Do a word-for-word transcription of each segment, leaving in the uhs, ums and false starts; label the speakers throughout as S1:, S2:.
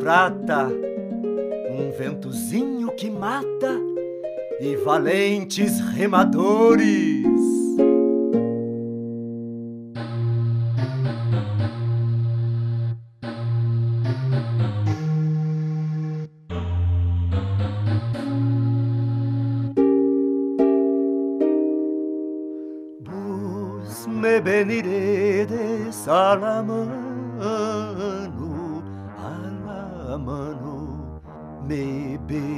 S1: prata, um ventozinho que mata e valentes remadores. Vos me veniredes a la mano, a la mano, me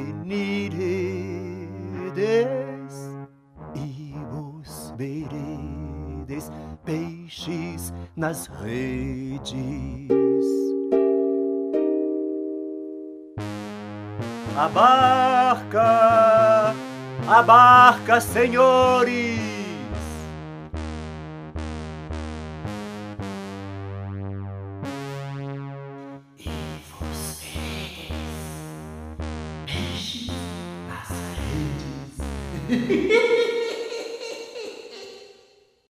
S1: veniredes e vos veredes peixes nas redes. A barca, a barca, senhores. E vocês, peixes nas redes.